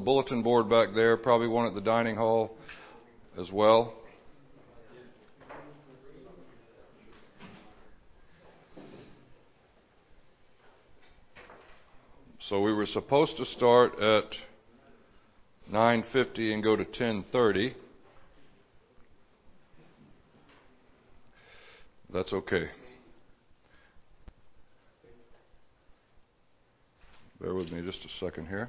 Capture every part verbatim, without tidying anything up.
bulletin board back there, probably one at the dining hall as well. So we were supposed to start at nine fifty and go to ten thirty. That's okay. Bear with me just a second here.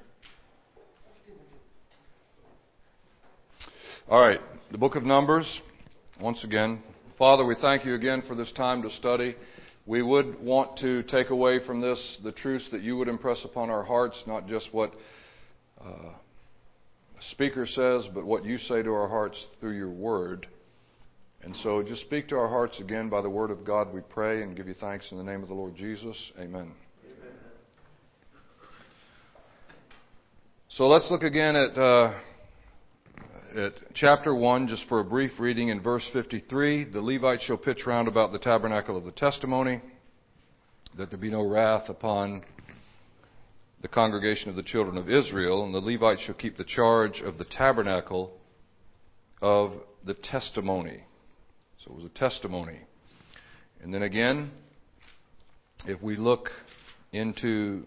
All right, the book of Numbers, once again. Father, we thank you again for this time to study. We would want to take away from this the truths that you would impress upon our hearts, not just what uh, a speaker says, but what you say to our hearts through your word. And so just speak to our hearts again by the word of God, we pray, and give you thanks in the name of the Lord Jesus. Amen. So let's look again at uh, at chapter one, just for a brief reading in verse fifty-three. The Levites shall pitch round about the tabernacle of the testimony, that there be no wrath upon the congregation of the children of Israel. And the Levites shall keep the charge of the tabernacle of the testimony. So it was a testimony. And then again, if we look into...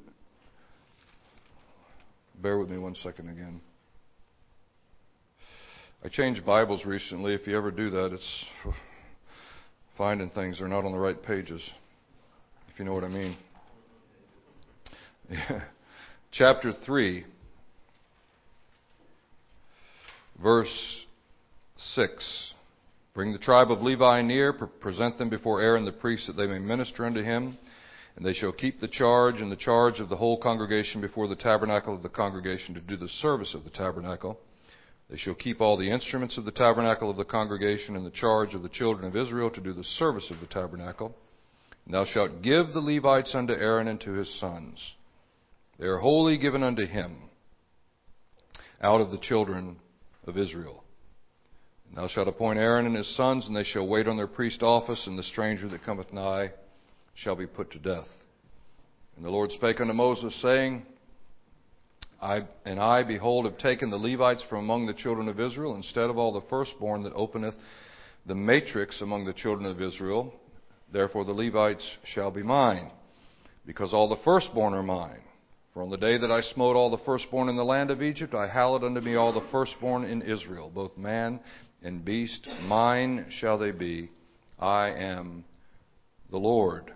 Bear with me one second again. I changed Bibles recently. If you ever do that, it's finding things that are not on the right pages, if you know what I mean. Yeah. Chapter three, verse six. Bring the tribe of Levi near, present them before Aaron the priest, that they may minister unto him. And they shall keep the charge and the charge of the whole congregation before the tabernacle of the congregation to do the service of the tabernacle. They shall keep all the instruments of the tabernacle of the congregation and the charge of the children of Israel to do the service of the tabernacle. And thou shalt give the Levites unto Aaron and to his sons. They are wholly given unto him out of the children of Israel. And thou shalt appoint Aaron and his sons, and they shall wait on their priest office, and the stranger that cometh nigh shall be put to death. And the Lord spake unto Moses, saying, I, and I, behold, have taken the Levites from among the children of Israel, instead of all the firstborn that openeth the matrix among the children of Israel. Therefore the Levites shall be mine, because all the firstborn are mine. For on the day that I smote all the firstborn in the land of Egypt, I hallowed unto me all the firstborn in Israel, both man and beast. Mine shall they be. I am the Lord.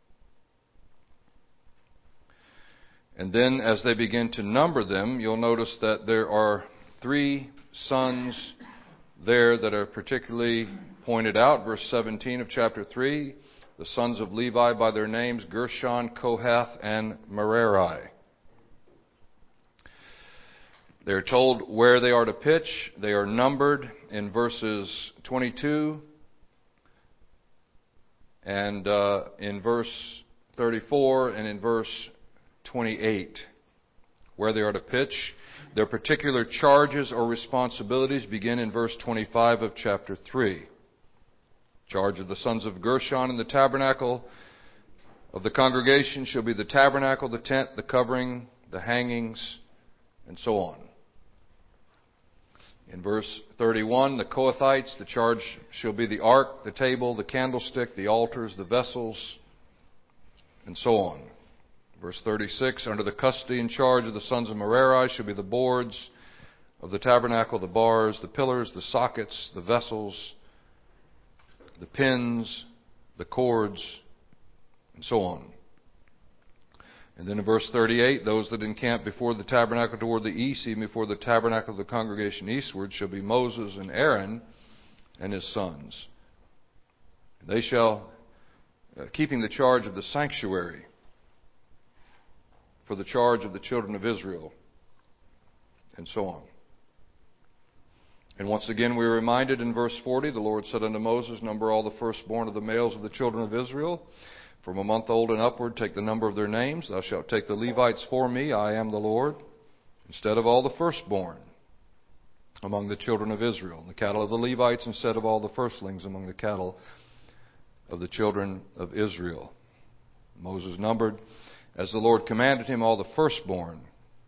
And then as they begin to number them, you'll notice that there are three sons there that are particularly pointed out. Verse seventeen of chapter three, the sons of Levi by their names, Gershon, Kohath, and Merari. They're told where they are to pitch. They are numbered in verses twenty-two and uh, in verse thirty-four and in verse twenty-eight, where they are to pitch. Their particular charges or responsibilities begin in verse twenty-five of chapter three. Charge of the sons of Gershon in the tabernacle of the congregation shall be the tabernacle, the tent, the covering, the hangings, and so on. In verse thirty-one, the Kohathites, the charge shall be the ark, the table, the candlestick, the altars, the vessels, and so on. Verse thirty-six, under the custody and charge of the sons of Merari shall be the boards of the tabernacle, the bars, the pillars, the sockets, the vessels, the pins, the cords, and so on. And then in verse thirty-eight, those that encamp before the tabernacle toward the east, even before the tabernacle of the congregation eastward, shall be Moses and Aaron and his sons. They shall, uh, keeping the charge of the sanctuary, for the charge of the children of Israel, and so on. And once again we are reminded in verse forty, the Lord said unto Moses, number all the firstborn of the males of the children of Israel, from a month old and upward, take the number of their names. Thou shalt take the Levites for me, I am the Lord, instead of all the firstborn among the children of Israel, and the cattle of the Levites instead of all the firstlings among the cattle of the children of Israel. Moses numbered, as the Lord commanded him, all the firstborn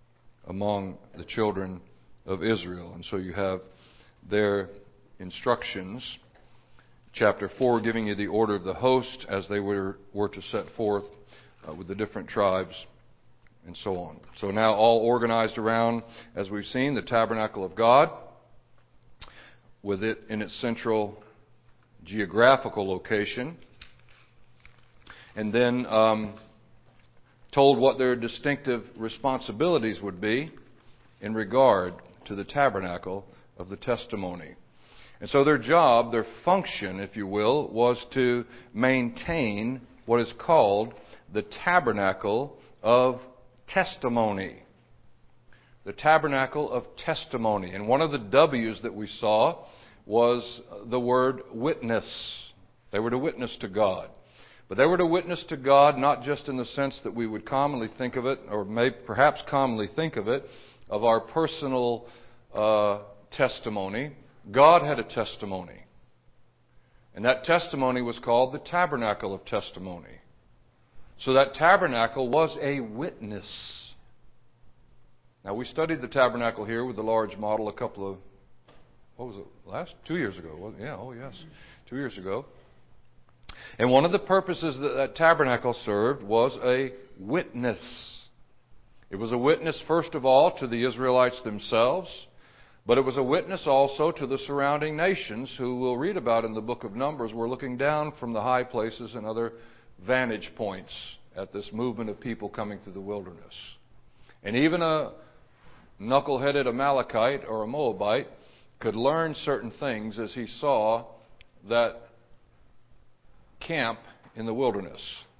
among the children of Israel. And so you have their instructions. Chapter four giving you the order of the host as they were, were to set forth uh, with the different tribes and so on. So now all organized around, as we've seen, the tabernacle of God, with it in its central geographical location. And then um, told what their distinctive responsibilities would be in regard to the tabernacle of the testimony. And so their job, their function, if you will, was to maintain what is called the tabernacle of testimony. The tabernacle of testimony. And one of the W's that we saw was the word witness. They were to witness to God. But they were to witness to God not just in the sense that we would commonly think of it, or may perhaps commonly think of it, of our personal uh, testimony. God had a testimony. And that testimony was called the tabernacle of testimony. So that tabernacle was a witness. Now we studied the tabernacle here with the large model a couple of, what was it, last? Two years ago. Wasn't it? Yeah, oh yes, two years ago. And one of the purposes that that tabernacle served was a witness. It was a witness, first of all, to the Israelites themselves, but it was a witness also to the surrounding nations who we'll read about in the book of Numbers. We're looking down from the high places and other vantage points at this movement of people coming through the wilderness. And even a knuckle-headed Amalekite or a Moabite could learn certain things as he saw that camp in the wilderness.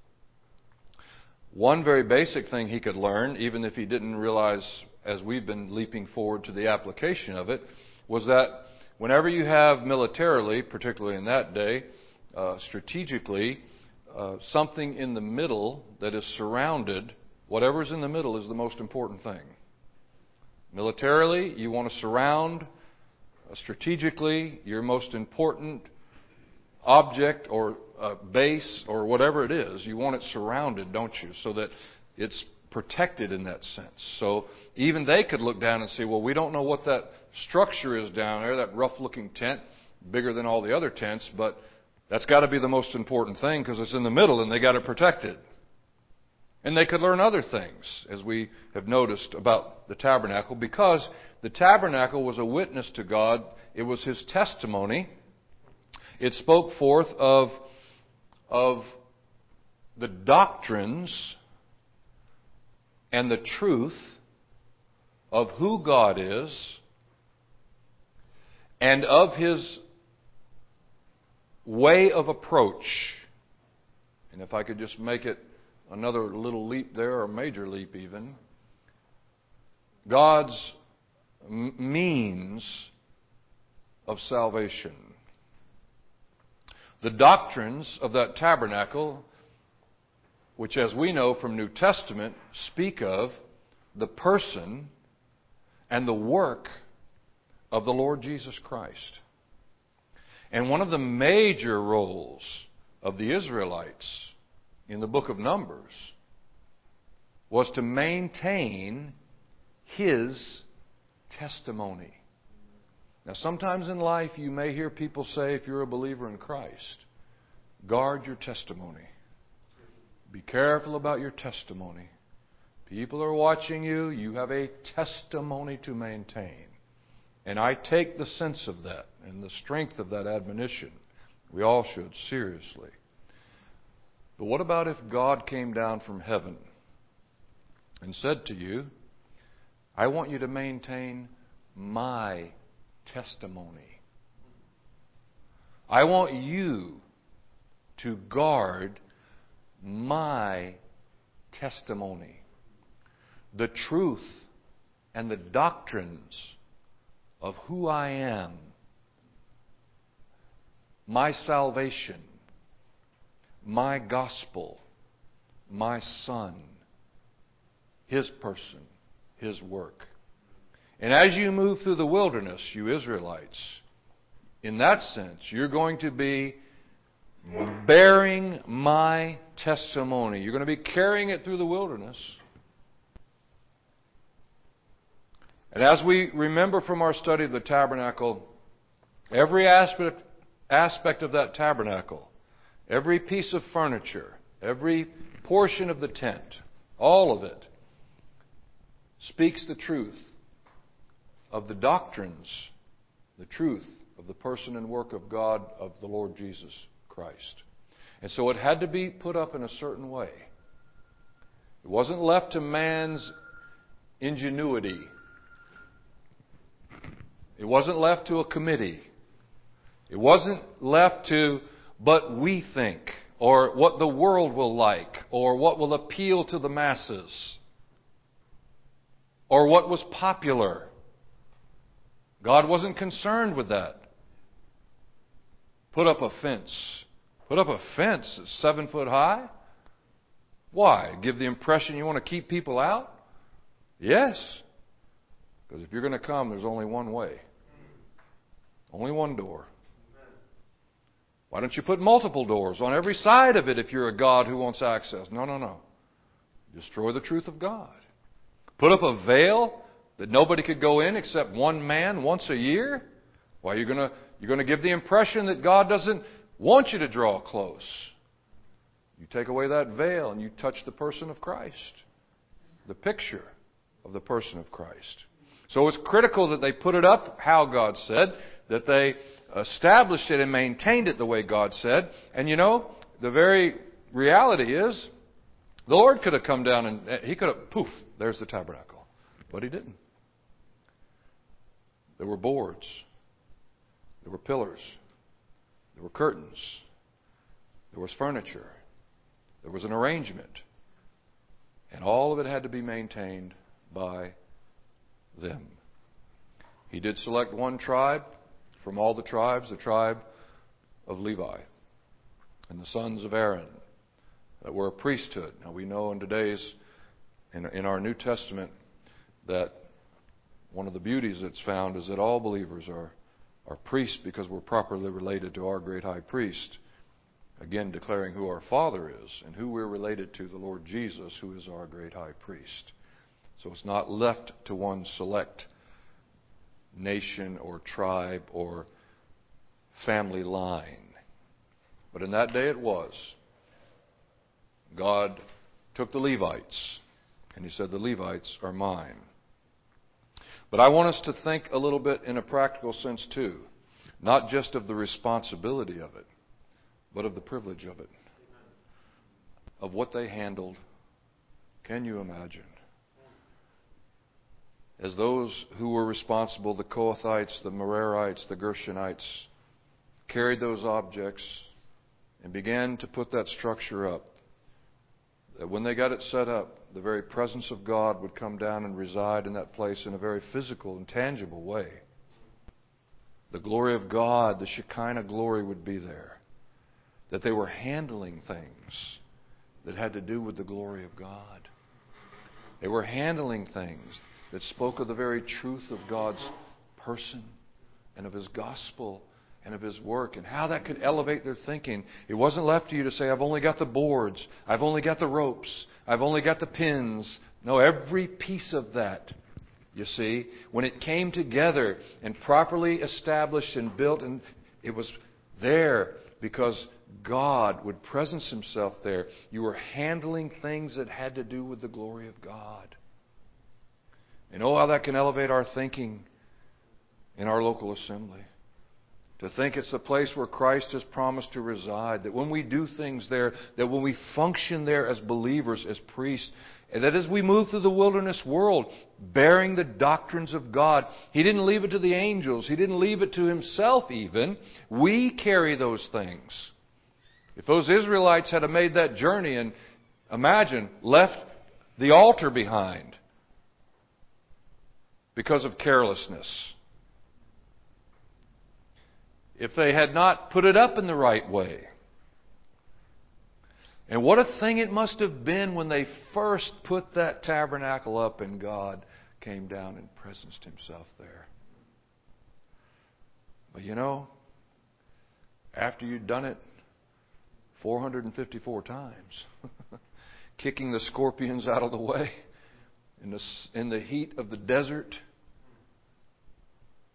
One very basic thing he could learn, even if he didn't realize as we've been leaping forward to the application of it, was that whenever you have militarily, particularly in that day, uh, strategically, uh, something in the middle that is surrounded, whatever's in the middle is the most important thing. Militarily, you want to surround uh, strategically your most important object or uh, base or whatever it is. You want it surrounded, don't you? So that it's protected in that sense. So even they could look down and see, well, we don't know what that structure is down there, that rough-looking tent, bigger than all the other tents, but that's got to be the most important thing because it's in the middle and they got it protected. And they could learn other things, as we have noticed about the tabernacle, because the tabernacle was a witness to God. It was His testimony. It spoke forth of, of the doctrines and the truth of who God is and of His way of approach. And if I could just make it another little leap there, or a major leap even, God's m- means of salvation. The doctrines of that tabernacle, which as we know from New Testament, speak of the person and the work of the Lord Jesus Christ. And one of the major roles of the Israelites in the book of Numbers was to maintain His testimony. Now, sometimes in life you may hear people say, if you're a believer in Christ, guard your testimony. Be careful about your testimony. People are watching you. You have a testimony to maintain. And I take the sense of that and the strength of that admonition. We all should, seriously. But what about if God came down from heaven and said to you, I want you to maintain my testimony. I want you to guard my testimony. The truth and the doctrines of who I am. My salvation. My gospel. My Son. His person. His work. And as you move through the wilderness, you Israelites, in that sense, you're going to be bearing my testimony. You're going to be carrying it through the wilderness. And as we remember from our study of the tabernacle, every aspect, aspect of that tabernacle, every piece of furniture, every portion of the tent, all of it, speaks the truth of the doctrines, the truth of the person and work of God, of the Lord Jesus Christ. And so it had to be put up in a certain way. It wasn't left to man's ingenuity. It wasn't left to a committee. It wasn't left to, but we think, or what the world will like, or what will appeal to the masses, or what was popular. God wasn't concerned with that. Put up a fence. Put up a fence that's seven foot high? Why? Give the impression you want to keep people out? Yes. Because if you're going to come, there's only one way. Only one door. Why don't you put multiple doors on every side of it if you're a God who wants access? No, no, no. Destroy the truth of God. Put up a veil that nobody could go in except one man once a year? Why, you're going to, you're going to give the impression that God doesn't want you to draw close. You take away that veil and you touch the person of Christ. The picture of the person of Christ. So it's critical that they put it up how God said, that they established it and maintained it the way God said. And you know, the very reality is, the Lord could have come down and He could have, poof, there's the tabernacle. But He didn't. There were boards. There were pillars. There were curtains. There was furniture. There was an arrangement. And all of it had to be maintained by them. He did select one tribe from all the tribes, the tribe of Levi, and the sons of Aaron that were a priesthood. Now we know in today's, in, in our New Testament, that one of the beauties that's found is that all believers are, are priests because we're properly related to our great high priest. Again, declaring who our Father is and who we're related to, the Lord Jesus, who is our great high priest. So it's not left to one select nation or tribe or family line. But in that day it was. God took the Levites and He said, the Levites are mine. But I want us to think a little bit in a practical sense too. Not just of the responsibility of it, but of the privilege of it. Of what they handled. Can you imagine? As those who were responsible, the Kohathites, the Merarites, the Gershonites, carried those objects and began to put that structure up, that when they got it set up, the very presence of God would come down and reside in that place in a very physical and tangible way. The glory of God, the Shekinah glory would be there. That they were handling things that had to do with the glory of God. They were handling things that spoke of the very truth of God's person and of His gospel and of His work and how that could elevate their thinking. It wasn't left to you to say, I've only got the boards, I've only got the ropes, I've only got the pins. No, every piece of that, you see, when it came together and properly established and built, and it was there because God would presence Himself there. You were handling things that had to do with the glory of God. And oh, how that can elevate our thinking in our local assembly. To think it's the place where Christ has promised to reside. That when we do things there, that when we function there as believers, as priests, and that as we move through the wilderness world, bearing the doctrines of God, He didn't leave it to the angels. He didn't leave it to Himself even. We carry those things. If those Israelites had made that journey and, imagine, left the altar behind because of carelessness, if they had not put it up in the right way, and what a thing it must have been when they first put that tabernacle up and God came down and presenced Himself there. But you know, after you'd done it four hundred fifty-four times, kicking the scorpions out of the way in the, in the heat of the desert,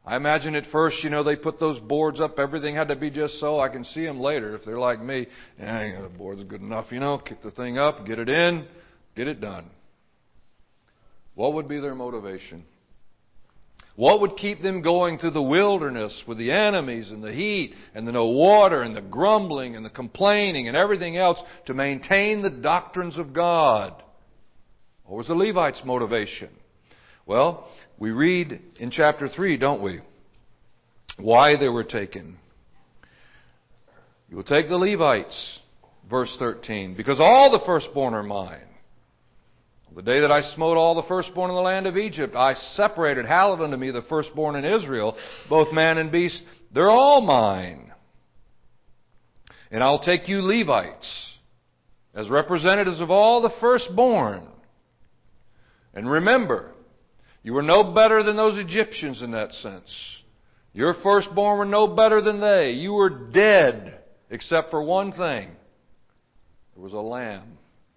I imagine at first, you know, they put those boards up. Everything had to be just so. I can see them later if they're like me. Yeah, you know, the board's good enough, you know. Kick the thing up, get it in, get it done. What would be their motivation? What would keep them going through the wilderness with the enemies and the heat and the no water and the grumbling and the complaining and everything else to maintain the doctrines of God? What was the Levites' motivation? Well, we read in chapter three, don't we? Why they were taken. You will take the Levites, verse thirteen, because all the firstborn are mine. The day that I smote all the firstborn in the land of Egypt, I separated, hallowed unto me the firstborn in Israel, both man and beast, they're all mine. And I'll take you Levites, as representatives of all the firstborn. And remember, you were no better than those Egyptians in that sense. Your firstborn were no better than they. You were dead, except for one thing. There was a lamb.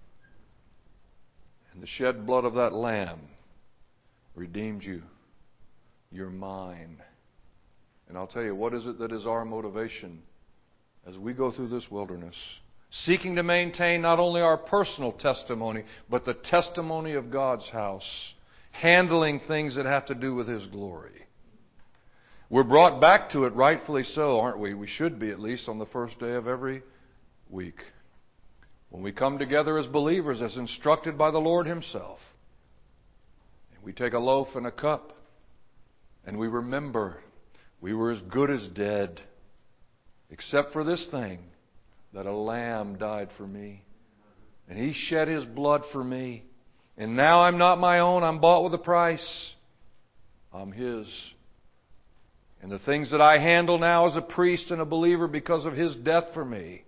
And the shed blood of that lamb redeemed you. You're mine. And I'll tell you, what is it that is our motivation as we go through this wilderness? Seeking to maintain not only our personal testimony, but the testimony of God's house. Handling things that have to do with His glory. We're brought back to it, rightfully so, aren't we? We should be, at least on the first day of every week. When we come together as believers, as instructed by the Lord Himself. And we take a loaf and a cup, and we remember we were as good as dead, except for this thing, that a lamb died for me. And He shed His blood for me. And now I'm not my own. I'm bought with a price. I'm His. And the things that I handle now as a priest and a believer because of His death for me.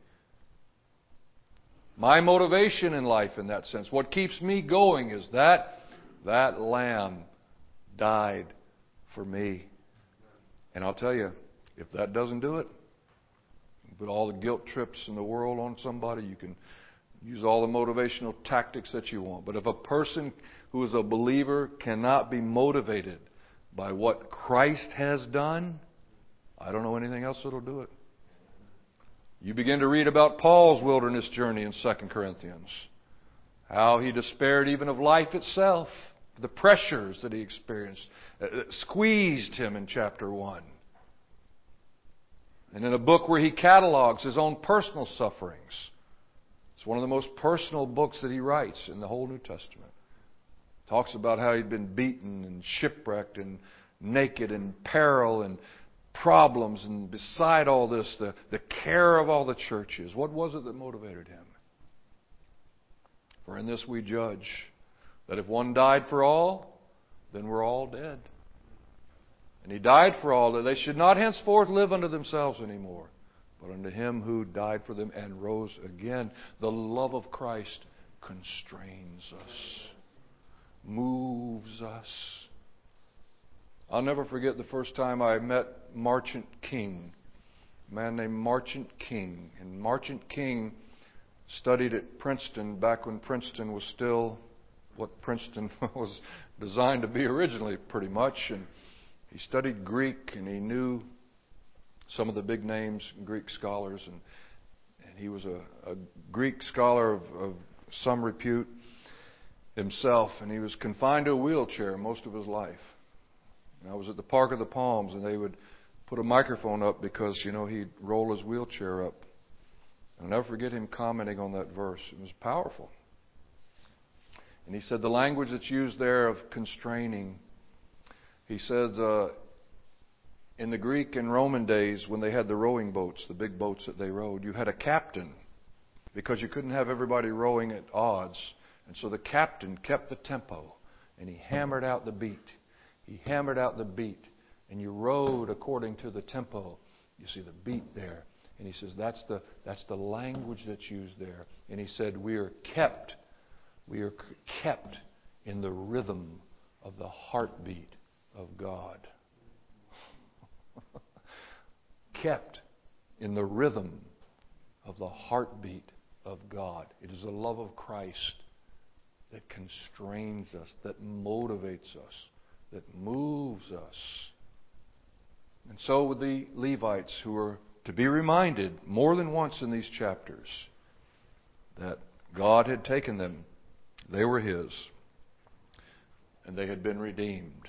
My motivation in life in that sense, what keeps me going is that that lamb died for me. And I'll tell you, if that doesn't do it, you put all the guilt trips in the world on somebody, you can use all the motivational tactics that you want. But if a person who is a believer cannot be motivated by what Christ has done, I don't know anything else that'll do it. You begin to read about Paul's wilderness journey in Second Corinthians. How he despaired even of life itself. The pressures that he experienced. It squeezed him in chapter one. And in a book where he catalogs his own personal sufferings. It's one of the most personal books that he writes in the whole New Testament. Talks about how he'd been beaten and shipwrecked and naked and peril and problems. And beside all this, the, the care of all the churches. What was it that motivated him? For in this we judge that if one died for all, then we're all dead. And He died for all, that they should not henceforth live unto themselves anymore, but unto Him who died for them and rose again. The love of Christ constrains us, moves us. I'll never forget the first time I met Marchant King, a man named Marchant King. And Marchant King studied at Princeton back when Princeton was still what Princeton was designed to be originally, pretty much. And he studied Greek, and he knew some of the big names, Greek scholars, and and he was a, a Greek scholar of, of some repute himself, and he was confined to a wheelchair most of his life. And I was at the Park of the Palms, and they would put a microphone up because, you know, he'd roll his wheelchair up. I'll never forget him commenting on that verse. It was powerful. And he said the language that's used there of constraining, he said uh, in the Greek and Roman days when they had the rowing boats, the big boats that they rowed, you had a captain because you couldn't have everybody rowing at odds. And so the captain kept the tempo and he hammered out the beat. He hammered out the beat and you rowed according to the tempo. You see the beat there. And he says that's the that's the language that's used there. And he said we are kept we are kept in the rhythm of the heartbeat of God. Kept in the rhythm of the heartbeat of God. It is the love of Christ that constrains us, that motivates us, that moves us And so with the Levites, who are to be reminded more than once in these chapters that God had taken them. They were His. And they had been redeemed.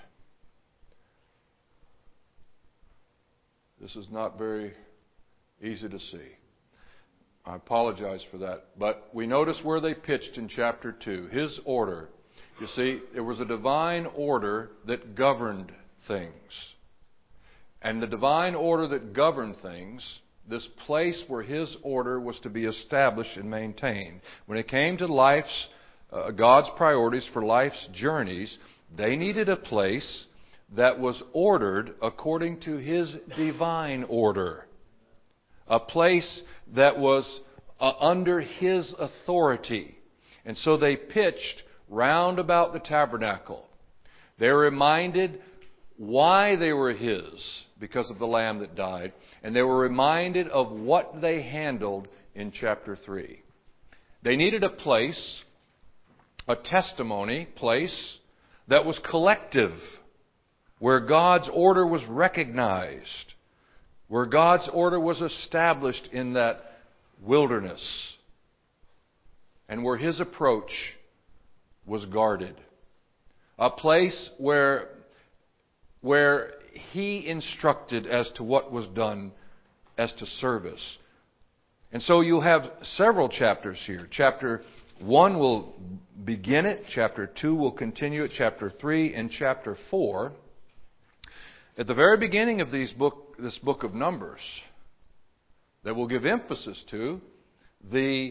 This is not very easy to see. I apologize for that. But we notice where they pitched in chapter two. His order. You see, there was a divine order that governed things. And the divine order that governed things, this place where His order was to be established and maintained. When it came to life's, uh, God's priorities for life's journeys, they needed a place that was ordered according to His divine order. A place that was uh, under His authority. And so they pitched round about the tabernacle. They were reminded why they were His, because of the Lamb that died. And they were reminded of what they handled in chapter three. They needed a place, a testimony place, that was collective, where God's order was recognized, where God's order was established in that wilderness, and where His approach was guarded. A place where, where He instructed as to what was done as to service. And so you'll have several chapters here. Chapter one will begin it. Chapter two will continue it. Chapter three and chapter four. At the very beginning of these book, this book of Numbers, that will give emphasis to the...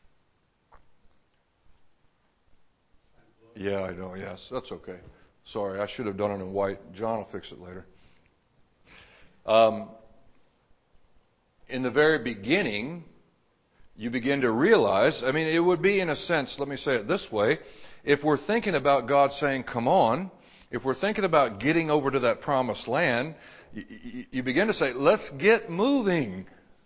Yeah, I know, yes, that's okay. Sorry, I should have done it in white. John will fix it later. Um, in the very beginning, you begin to realize, I mean, it would be in a sense, let me say it this way, if we're thinking about God saying, come on, if we're thinking about getting over to that promised land, you, you, you begin to say, let's get moving.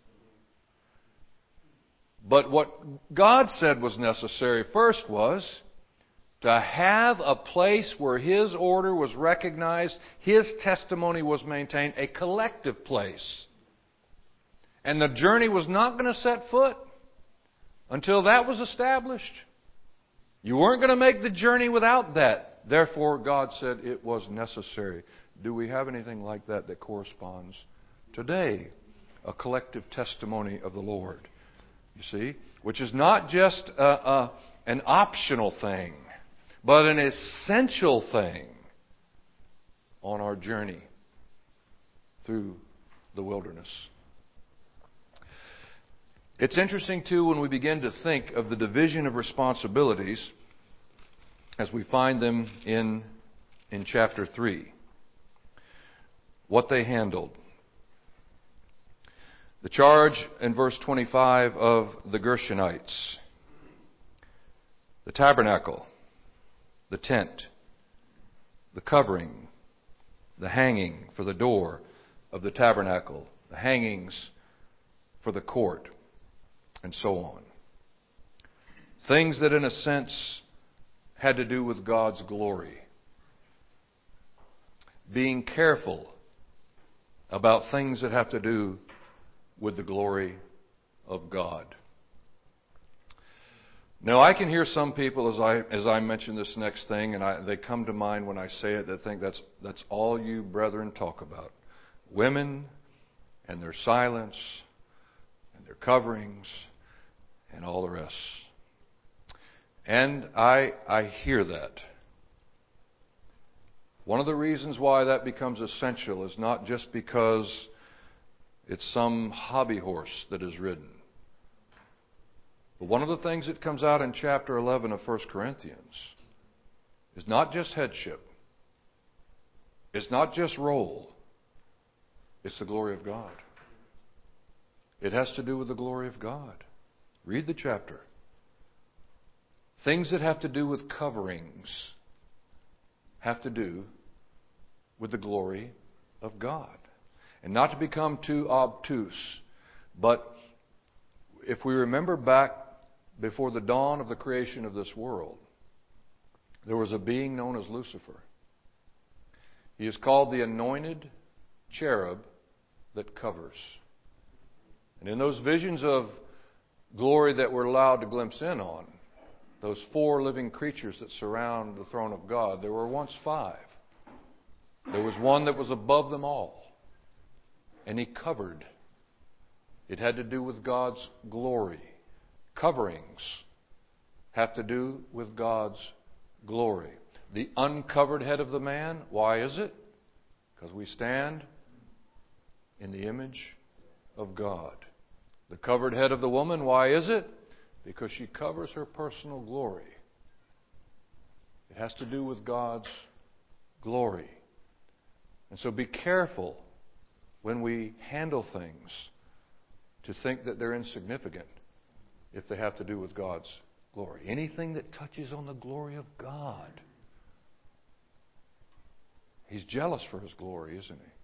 But what God said was necessary first was to have a place where His order was recognized, His testimony was maintained, a collective place. And the journey was not going to set foot until that was established. You weren't going to make the journey without that. Therefore, God said it was necessary. Do we have anything like that that corresponds today? A collective testimony of the Lord. You see? Which is not just a, a, an optional thing, but an essential thing on our journey through the wilderness. It's interesting, too, when we begin to think of the division of responsibilities as we find them in, in chapter three. What they handled. The charge in verse twenty-five of the Gershonites. The tabernacle. The tent. The covering. The hanging for the door of the tabernacle. The hangings for the court. And so on. Things that in a sense had to do with God's glory. Being careful about things that have to do with the glory of God. Now, I can hear some people as I as I mention this next thing, and I, they come to mind when I say it, that think that's that's all you brethren talk about. Women and their silence and their coverings and all the rest. And I I hear that. One of the reasons why that becomes essential is not just because it's some hobby horse that is ridden. But one of the things that comes out in chapter eleven of First Corinthians is not just headship. It's not just role. It's the glory of God. It has to do with the glory of God. Read the chapter. Things that have to do with coverings have to do with the glory of God. And not to become too obtuse, but if we remember back before the dawn of the creation of this world, there was a being known as Lucifer. He is called the anointed cherub that covers. And in those visions of glory that we're allowed to glimpse in on, those four living creatures that surround the throne of God, there were once five. There was one that was above them all, and he covered. It had to do with God's glory. Coverings have to do with God's glory. The uncovered head of the man, why is it? Because we stand in the image of God. The covered head of the woman, why is it? Because she covers her personal glory. It has to do with God's glory. And so be careful when we handle things to think that they're insignificant if they have to do with God's glory. Anything that touches on the glory of God, He's jealous for His glory, isn't He?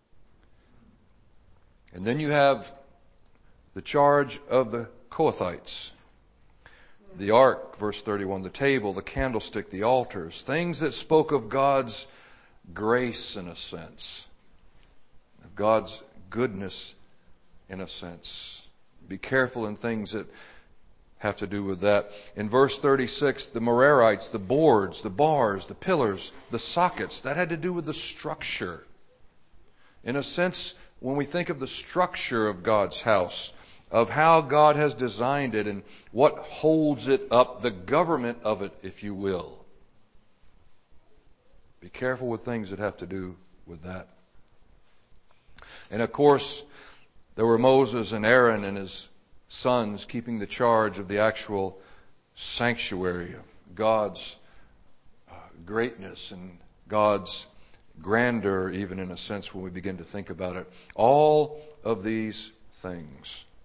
And then you have the charge of the Kohathites. The ark, verse thirty-one, the table, the candlestick, the altars, things that spoke of God's grace in a sense, of God's goodness in a sense. Be careful in things that have to do with that. In verse thirty-six, the Merarites, the boards, the bars, the pillars, the sockets, that had to do with the structure. In a sense, when we think of the structure of God's house, of how God has designed it and what holds it up, the government of it, if you will. Be careful with things that have to do with that. And of course, there were Moses and Aaron and his sons keeping the charge of the actual sanctuary of God's uh, greatness and God's grandeur, even in a sense when we begin to think about it. All of these things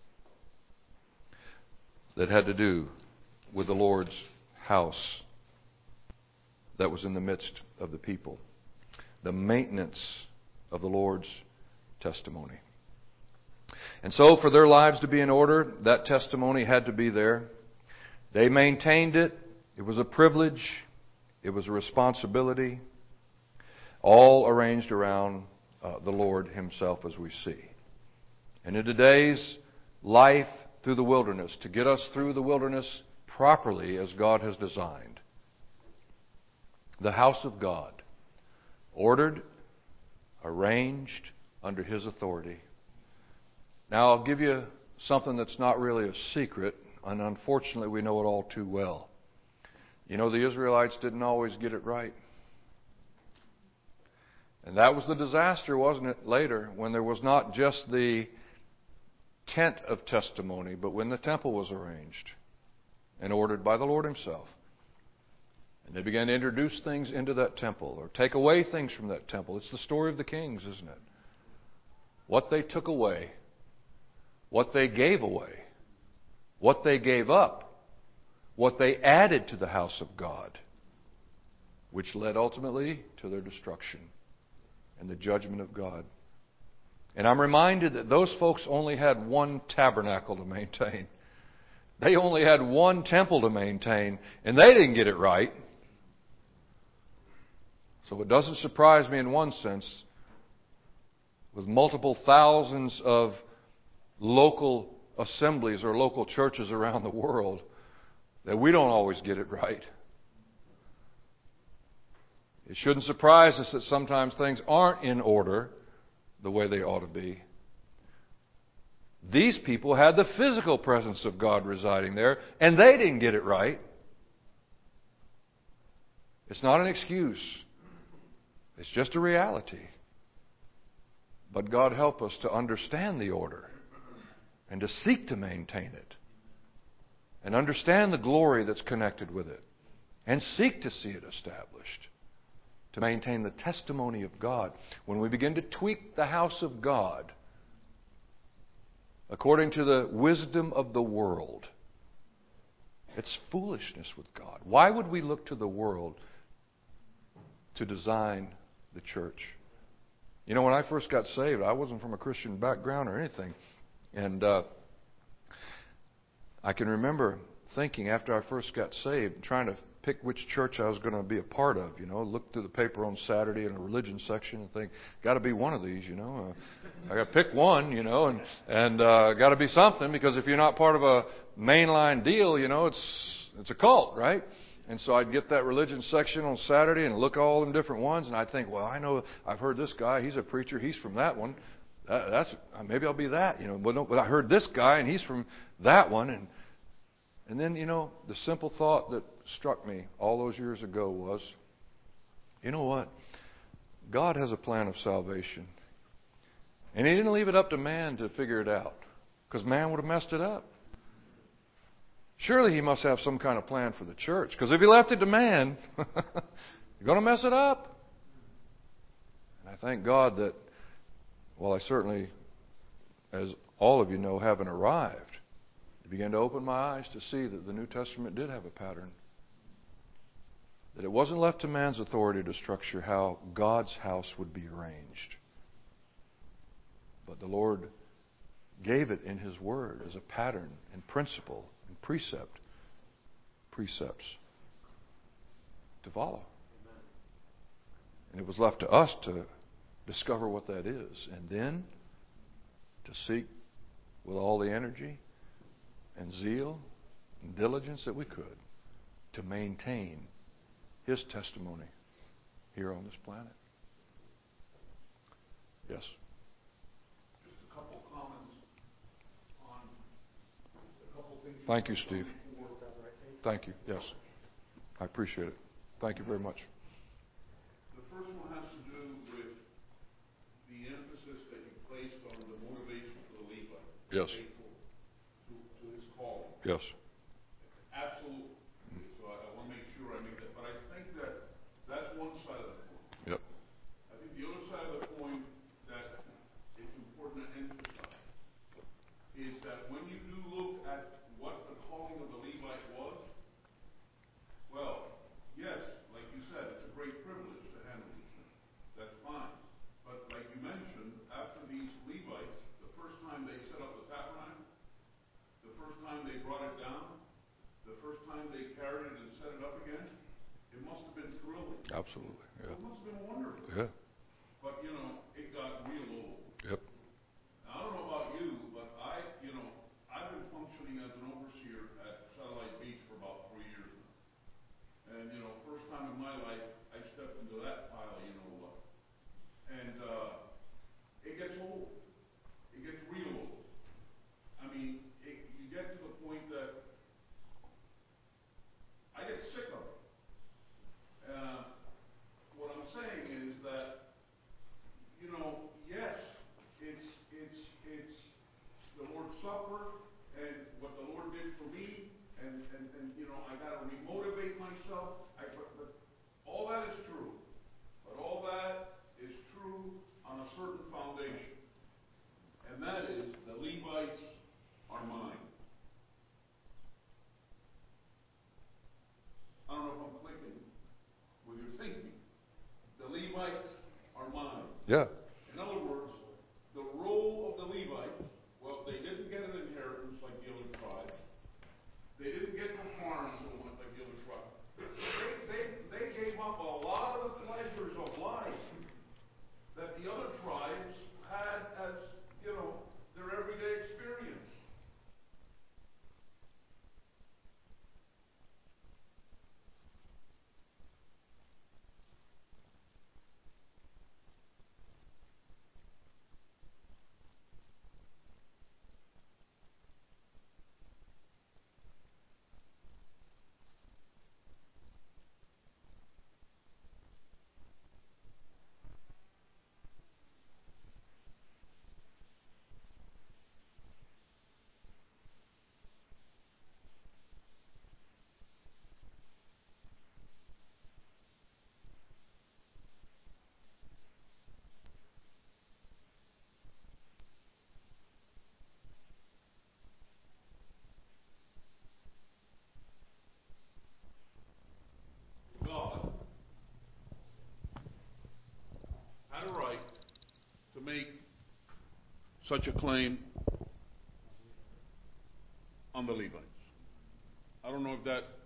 that had to do with the Lord's house that was in the midst of the people. The maintenance of the Lord's testimony. And so for their lives to be in order, that testimony had to be there. They maintained it. It was a privilege. It was a responsibility. All arranged around uh, the Lord Himself, as we see. And in today's life through the wilderness, to get us through the wilderness properly as God has designed, the house of God, ordered, arranged under His authority. Now I'll give you something that's not really a secret, and unfortunately we know it all too well. You know, the Israelites didn't always get it right. And that was the disaster, wasn't it, later, when there was not just the tent of testimony, but when the temple was arranged and ordered by the Lord Himself. And they began to introduce things into that temple or take away things from that temple. It's the story of the kings, isn't it? What they took away, what they gave away, what they gave up, what they added to the house of God, which led ultimately to their destruction and the judgment of God. And I'm reminded that those folks only had one tabernacle to maintain. They only had one temple to maintain, and they didn't get it right. So it doesn't surprise me in one sense, with multiple thousands of local assemblies or local churches around the world, that we don't always get it right. It shouldn't surprise us that sometimes things aren't in order the way they ought to be. These people had the physical presence of God residing there, and they didn't get it right. It's not an excuse. It's just a reality. But God help us to understand the order and to seek to maintain it and understand the glory that's connected with it and seek to see it established, to maintain the testimony of God. When we begin to tweak the house of God according to the wisdom of the world, it's foolishness with God. Why would we look to the world to design the church? You know, when I first got saved, I wasn't from a Christian background or anything. And uh, I can remember thinking after I first got saved, trying to pick which church I was going to be a part of. You know, look through the paper on Saturday in the religion section and think, got to be one of these. You know, uh, I got to pick one. You know, and and uh, got to be something, because if you're not part of a mainline deal, you know, it's it's a cult, right? And so I'd get that religion section on Saturday and look at all them different ones, and I'd think, well, I know I've heard this guy. He's a preacher. He's from that one. That, that's maybe I'll be that. You know, but, no, but I heard this guy, and he's from that one, and. And then, you know, the simple thought that struck me all those years ago was, you know what? God has a plan of salvation. And He didn't leave it up to man to figure it out, because man would have messed it up. Surely He must have some kind of plan for the church, because if He left it to man, you're going to mess it up. And I thank God that, well, I certainly, as all of you know, haven't arrived. It began to open my eyes to see that the New Testament did have a pattern. That it wasn't left to man's authority to structure how God's house would be arranged. But the Lord gave it in His Word as a pattern and principle and precept, precepts to follow. And it was left to us to discover what that is, and then to seek with all the energy and zeal and diligence that we could to maintain His testimony here on this planet. Yes? Just a couple comments on a couple things. Thank you, Steve. Thank you. Yes. I appreciate it. Thank you very much. The first one has to do with the emphasis that you placed on the motivation for the Levite. Yes. Yes. Absolutely. So I, I want to make sure I make that. But I think that that's one side of the coin. Yep. I think the other side of the coin that it's important to emphasize is that when you do look at what the calling of the Levite was, well, yes, like you said, it's a great privilege to handle these things. That's fine. But like you mentioned, after these Levites, the first time they set up the tabernacle, the first time they brought it down, the first time they carried it and set it up again, it must have been thrilling. Absolutely. Yeah. It must have been wonderful. Yeah. But, you know, it got real old. Yep. Now, I don't know about you, but I, you know, I've been functioning as an overseer at Satellite Beach for about three years now. And, you know, first time in my life, I stepped into that pile, you know what. And uh, it gets old. It gets real old. I mean, it, you get to the point that I get sick of it. Uh, what I'm saying is that, you know, yes, it's it's it's the Lord's Supper and what the Lord did for me, and and, and you know, I got to remotivate myself. I, but, but all that is true. But all that is true on a certain foundation, and that is the Levites are mine. I don't know if I'm clicking with your thinking. The Levites are mine. Yeah. In other words, the role of the Levites, well, they didn't get an inheritance like the other tribes. They didn't get the farms like the other tribes. They, they, they gave up a lot of the pleasures of life that the other tribes had as, you know, their everyday experience. God had a right to make such a claim on the Levites. I don't know if that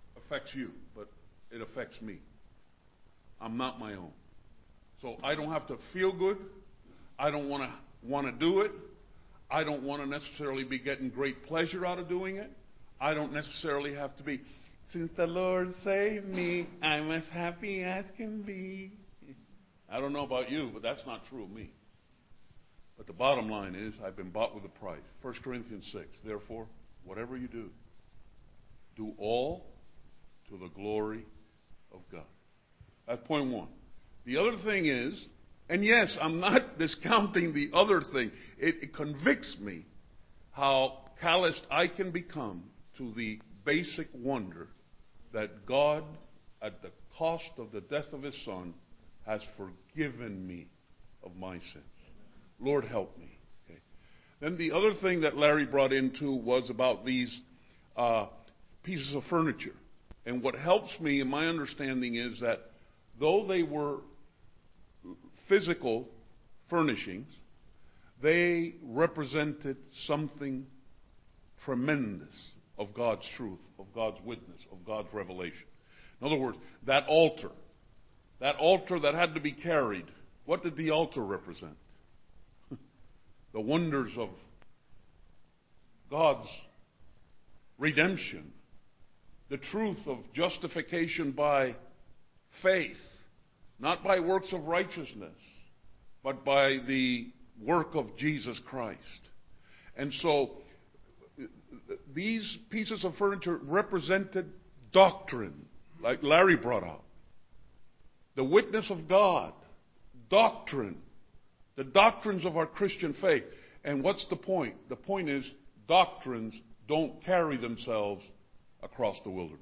affects you, but it affects me. I'm not my own. So I don't have to feel good. I don't want to want to do it. I don't want to necessarily be getting great pleasure out of doing it. I don't necessarily have to be, since the Lord saved me, I'm as happy as can be. I don't know about you, but that's not true of me. But the bottom line is, I've been bought with a price. First Corinthians six, therefore, whatever you do, do all to the glory of God. That's point one. The other thing is, and yes, I'm not discounting the other thing. It, it convicts me how calloused I can become to the basic wonder that God, at the cost of the death of His Son, has forgiven me of my sins. Lord, help me. Okay. Then the other thing that Larry brought into was about these uh, pieces of furniture. And what helps me in my understanding is that though they were physical furnishings, they represented something tremendous of God's truth, of God's witness, of God's revelation. In other words, that altar, that altar that had to be carried, what did the altar represent? The wonders of God's redemption, the truth of justification by faith, not by works of righteousness, but by the work of Jesus Christ. And so these pieces of furniture represented doctrine, like Larry brought out. The witness of God, doctrine, the doctrines of our Christian faith. And what's the point? The point is, doctrines don't carry themselves across the wilderness.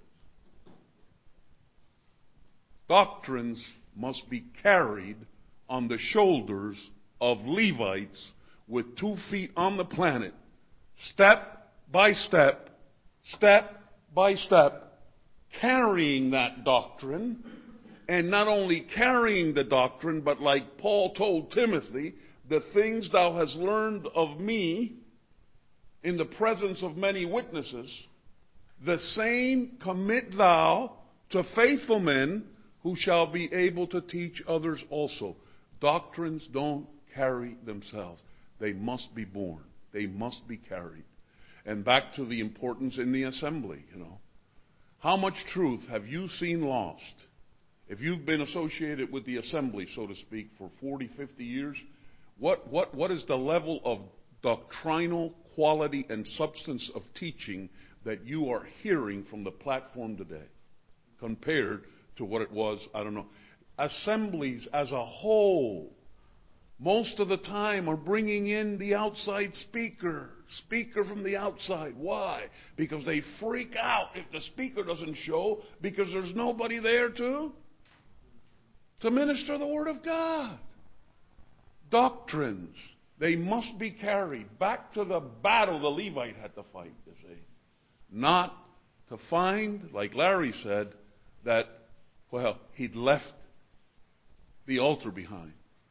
Doctrines must be carried on the shoulders of Levites with two feet on the planet, step by step, step by step, carrying that doctrine. And not only carrying the doctrine, but like Paul told Timothy, the things thou hast learned of me in the presence of many witnesses, the same commit thou to faithful men who shall be able to teach others also. Doctrines don't carry themselves. They must be born. They must be carried. And back to the importance in the assembly, you know. How much truth have you seen lost? If you've been associated with the assembly, so to speak, for forty, fifty years, what, what, what is the level of doctrinal quality and substance of teaching that you are hearing from the platform today compared to what it was, I don't know. Assemblies as a whole, most of the time, are bringing in the outside speaker, speaker from the outside. Why? Because they freak out if the speaker doesn't show, because there's nobody there to to minister the Word of God. Doctrines, they must be carried back to the battle the Levite had to fight, you see. Not to find, like Larry said, that, well, he'd left the altar behind.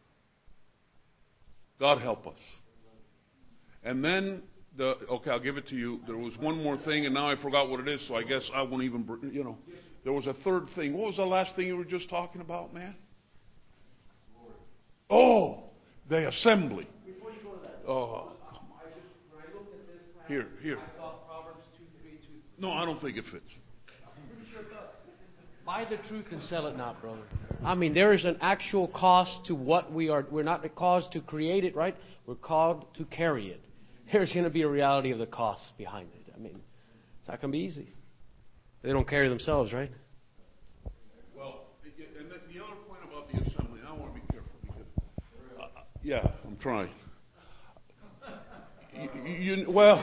God help us. And then, the okay, I'll give it to you. There was one more thing, and now I forgot what it is, so I guess I won't even, you know. There was a third thing. What was the last thing you were just talking about, man? Oh, the assembly. Before you go to that, Oh, I just, when I looked at this passage, here, here. I thought Proverbs two three two. No, I don't think it fits. I'm pretty sure it does. Buy the truth and sell it not, brother. I mean, there is an actual cost to what we are. We're not caused to create it, right? We're called to carry it. There's going to be a reality of the cost behind it. I mean, it's not going to be easy. They don't carry themselves, right? Well, and the other point about the assembly, I want to be careful because, uh, yeah, I'm trying. You, you, well,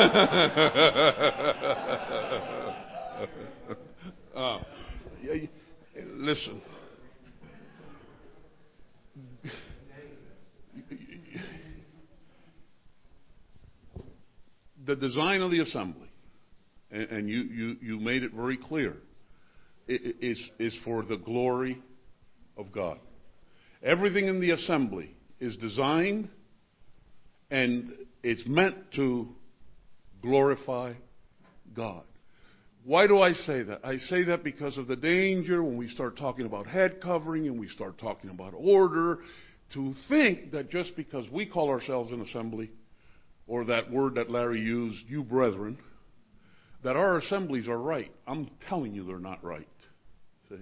uh, listen. The design of the assembly, and, and you, you, you made it very clear, is, is for the glory of God. Everything in the assembly is designed and it's meant to glorify God. Why do I say that? I say that because of the danger when we start talking about head covering and we start talking about order, to think that just because we call ourselves an assembly, or that word that Larry used, you brethren, that our assemblies are right. I'm telling you they're not right. See?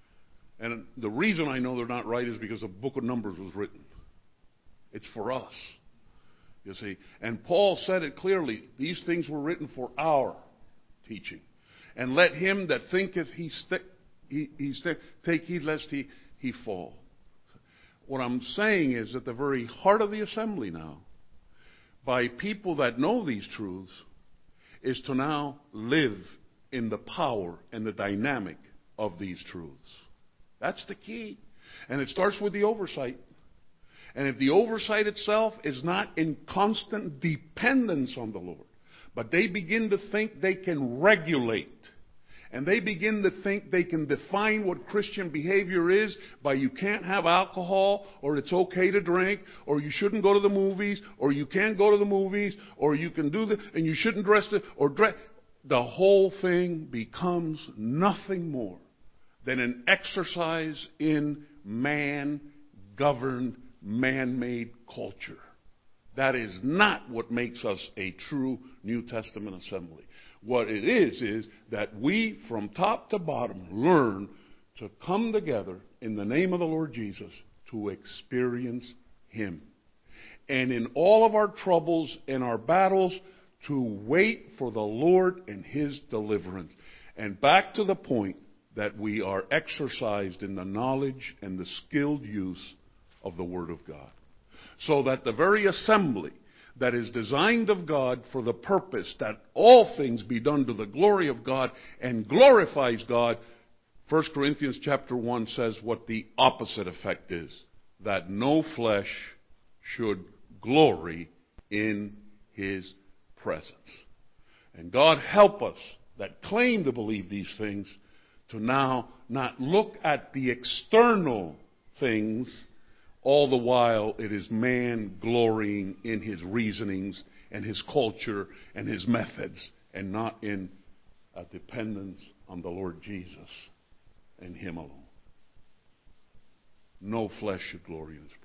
And the reason I know they're not right is because the book of Numbers was written. It's for us. You see. And Paul said it clearly. These things were written for our teaching. And let him that thinketh he, st- he, he st- take heed lest he, he fall. What I'm saying is that the very heart of the assembly now, by people that know these truths, is to now live in the power and the dynamic of these truths. That's the key. And it starts with the oversight. And if the oversight itself is not in constant dependence on the Lord, but they begin to think they can regulate, and they begin to think they can define what Christian behavior is by you can't have alcohol, or it's okay to drink, or you shouldn't go to the movies, or you can't go to the movies, or you can do this, and you shouldn't dress it, or dress. The whole thing becomes nothing more than an exercise in man-governed, man-made culture. That is not what makes us a true New Testament assembly. What it is, is that we, from top to bottom, learn to come together in the name of the Lord Jesus to experience Him. And in all of our troubles and our battles, to wait for the Lord and His deliverance. And back to the point that we are exercised in the knowledge and the skilled use of the Word of God. So that the very assembly that is designed of God for the purpose that all things be done to the glory of God and glorifies God, First Corinthians chapter one says what the opposite effect is, that no flesh should glory in His presence. And God help us that claim to believe these things to now not look at the external things. All the while, it is man glorying in his reasonings and his culture and his methods, and not in a dependence on the Lord Jesus and Him alone. No flesh should glory in His presence.